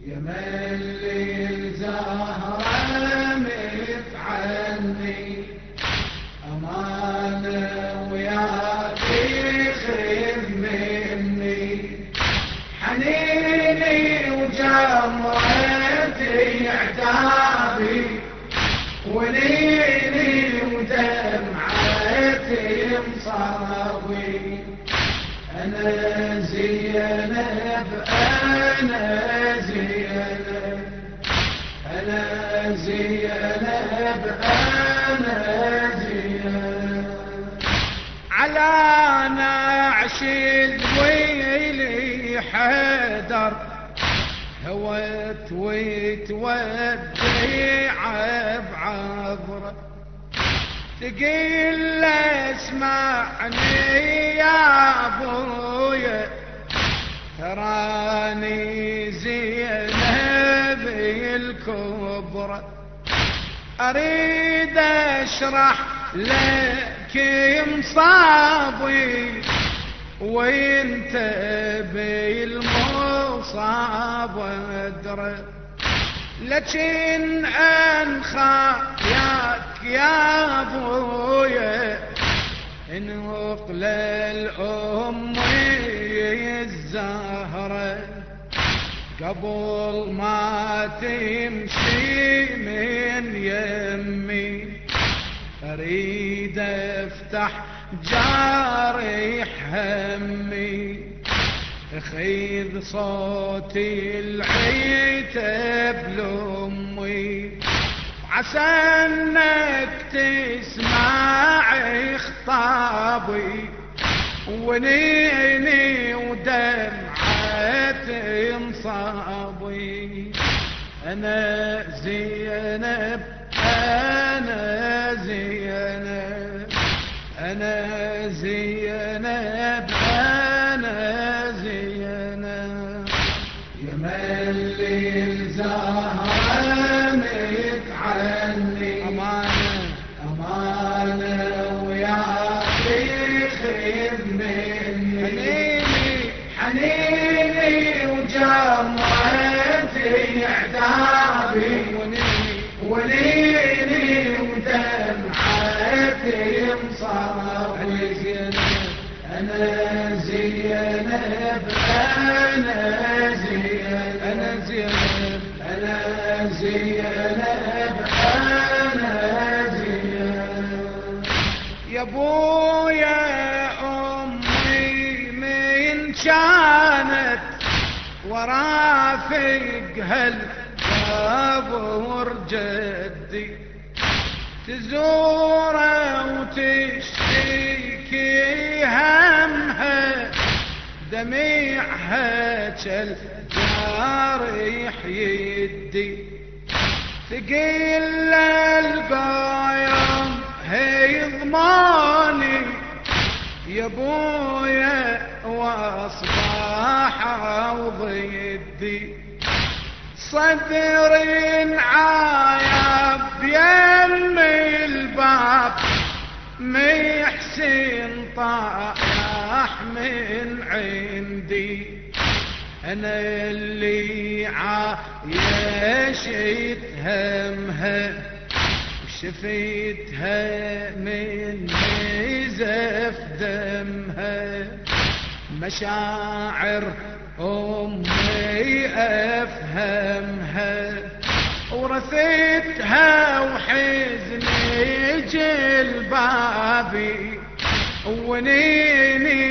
يا ملي الزهرة متعني أمانة وياك خذ مني حنيني وجمرتي عتابي وليلي ودمعتي مصابي أنا زينب أنا زينب أنا زينب أنا زينب على نعش الويلي حدر هوت وتوديع بعبره تقيل اسمعني يا ابويا تراني زينب الكبرى اريد اشرح لك مصابي وانت بالمصاب ادري لكن انخاياك يا ابويا انقل الام الزهره قبل ما تمشي من يمي اريد افتح جارح همي خيذ صوتي العتاب لامي عسى انك تسمع خطابي ونيني ودمعتي مصابي انا زينب انا زينب انا زينب انا زينب يا ملي الزهرة متعني أمانة وياك خذ مني حنيني وجمرتي عتابي وليلي ودمعتي مصابي أنا زينب أنا زينب أنا زينب أنا زينب أنا زينب يا بويا أمي من كانت ورافق هالقبر جدي تزوره وتشتكي همها دميعها كالجارح يدي تقيل القايم هي ضماني يا بويا واصبح وضدي صدر عايب يمي الباب محسن طاح من عندي انا اللي عايشت همها وشفيتها من نزف دمها مشاعر امي افهمها ورثتها وحزني جلبابي ونيني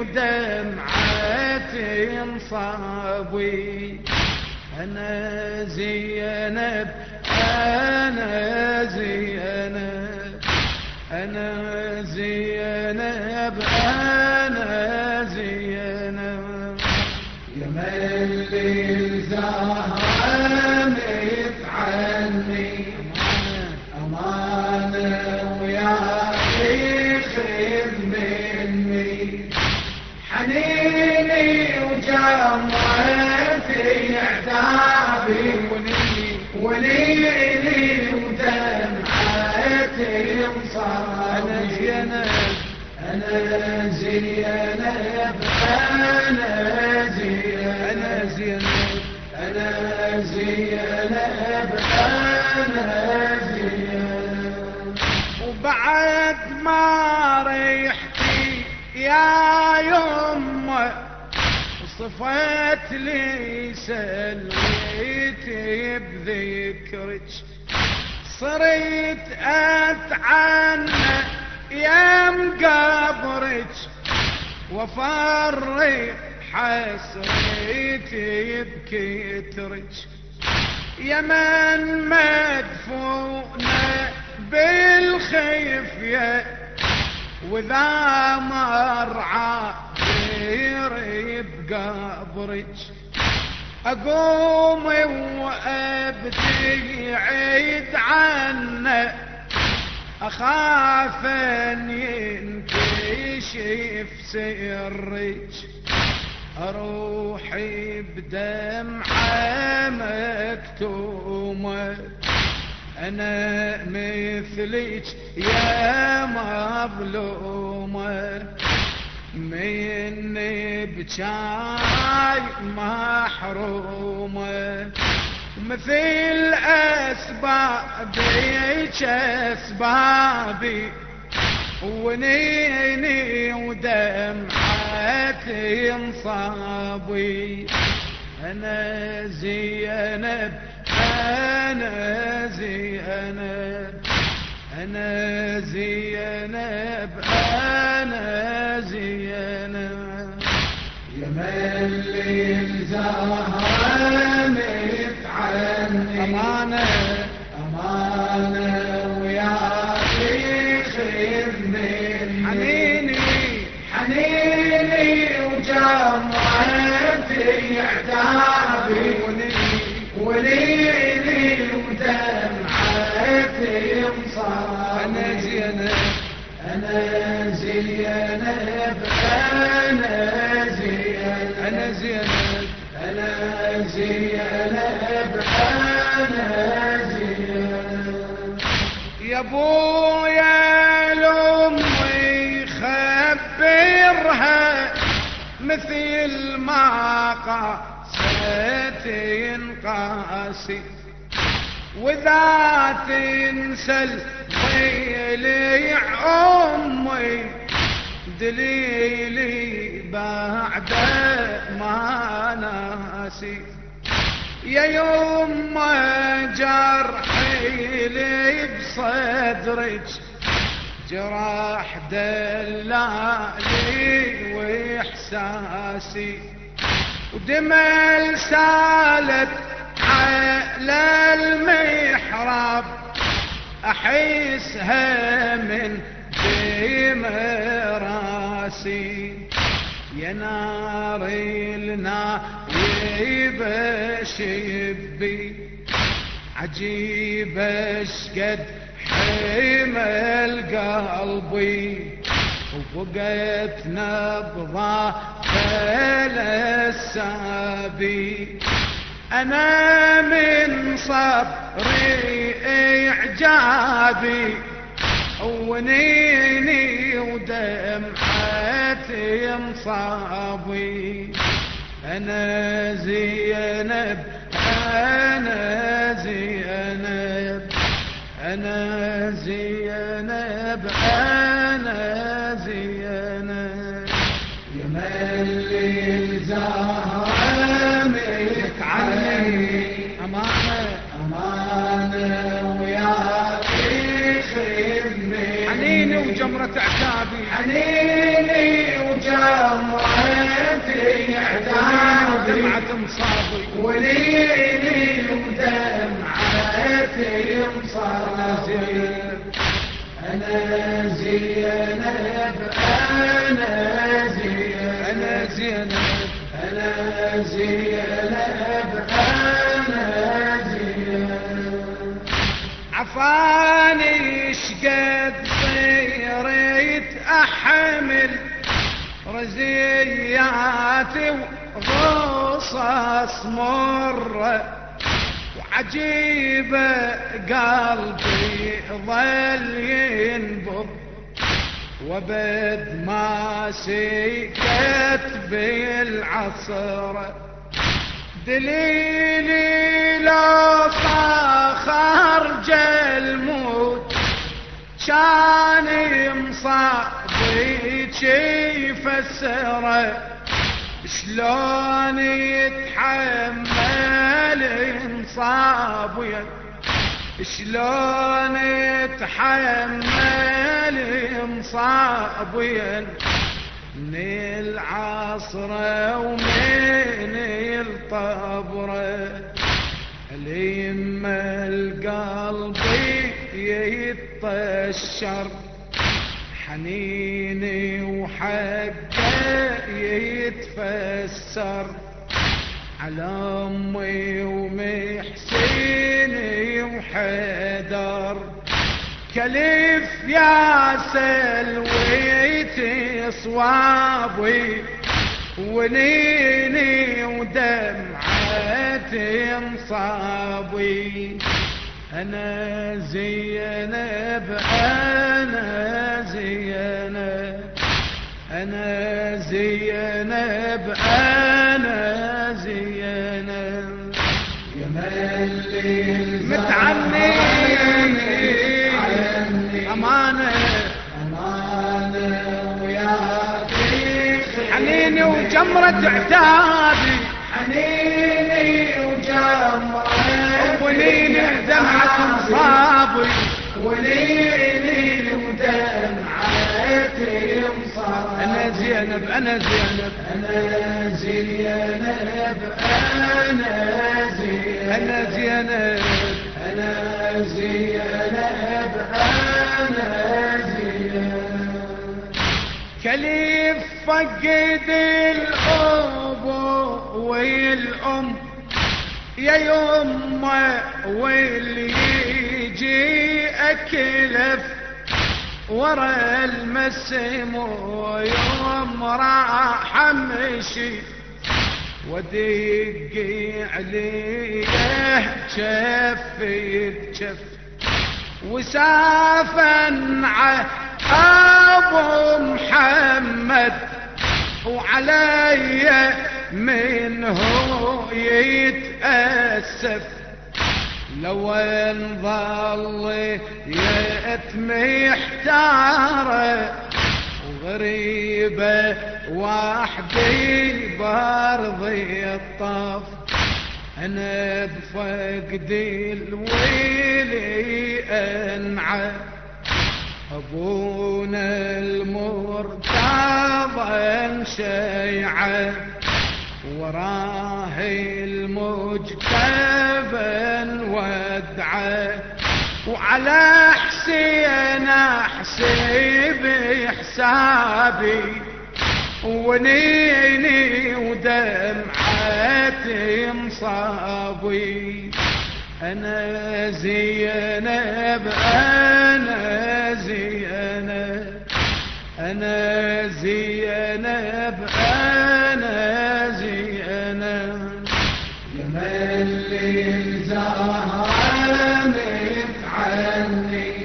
ودمعتي مصابي انا زينب انا زينب انا زينب انا زينب يا ملي الزهرة متعني أمانة وياك خذ مني حنيني وجمرتي عتابي وليلي ودمعتي مصابي أنا زينب أنا زينب أنا زينب أنا زينب أنا زينب. وبعد ما ريحتي يا يمه صفت لي سلويتي بذكرك، صرت أتعنى يم قبرك وفرق حسرتي بكترك، يا من مدفونة بالخفية وذا مرعى غيري بقبرك، أقوم وأبدي عيد عنه أخاف أن ينكشف سرك، أروحي بدمعة مكتومة أنا مثلك يا مظلومة، مني بجاي محرومة، مثل أسبابك أسبابي ونيني ودمعتي انصابي، أنا زينب أنا زينب أنا زينب أنا زينب. يا ملي الزهرة عني أمانة أمانة وياك خذ مني حنيني حنيني وجمعتي عتابي وليلي ودمعتي مصابي، أنا زينب أنا زينب أنا زينب أنا زينب أنا زينب أنا زينب. يا بويا لأمي خبرها مثل ما قاست ينقاسي، وذا تنسى الضيلي أمي دليلي بعد ما ناسي، يا يما جرحي لي بصدرك جراح دلالي واحساسي، ودمل سالت على المحراب احسها من دم راسي، يا نار النايب شبي عجيب اشقد حمل قلبي، وفقت نبضة فلسابي، انا من صبري اعجابي ونيني ودمعتي مصابي، أنا زينب أنا زينب أنا زينب أنا زينب. يا ملي الزهرة عني أمانة أمانة وياك خذ مني حنيني وجمرة عتابي حنيني وجمعتي عتابي دمعة مصابي وليلي ودمعتي مصابي، أنا زينب أنا زينب أنا زينب أنا زينب أنا زينب. عفاني شقد صيرت أحمل رزياتي وغصص مرة، وعجيبة قلبي ظل ينبض وبد ما سكت بالعصر، دليلي لو صاخر جلموت كان مصابيك يفسره شلون يتحمل مصابيك شلون يتحمل مصابيك من العصره ومن الطبره لما القلب يتطشر حنيني وحقه يتفسر على امي ومحسيني وحيدر كلف يا سلويتي صوابي ونيني ودمعتي مصابي أنا زينب أنا زينب أنا زينب أنا زينب يا ملي متعني أمانة أمانة وياك حنيني وجمرة عتابي حنيني وجمرة وليني دمعة مصابي وليلي ودمعتي مصابي أنا زينب أنا زينب أنا زينب أنا زينب أنا زينب أنا زينب أنا زينب كليف فقد الأبو والأم يا يمه واللي يجي أكلف ورا المسم ويوم راح امشي ودقي عليه شفي بشف وسافن ابو محمد وعلي منه يتأسف لو انظل يتم يحتاره وغريبة وحدي بارضي الطف انا بفقدي الويلي انعى ابونا المرتضى شيعه وراه المجتبى ودعه وعلى حسين احسب حسابي ونيني ودمعتي مصابي انا زينب انا زينب انا زينب انا زينب يا ملي زهرانك عني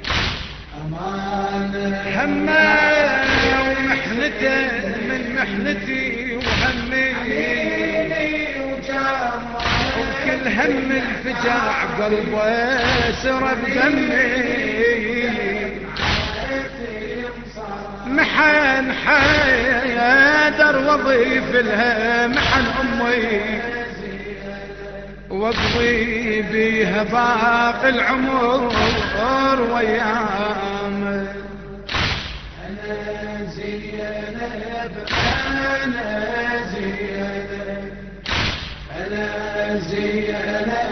أمانة همه ومحنته من محنتي وهمي وكل هم الفجاع قلبه سرب دمي محن حيدر وظيف لها محن امي واقضي بيها باقي العمر ويام أنا زينب أنا زينب أنا زينب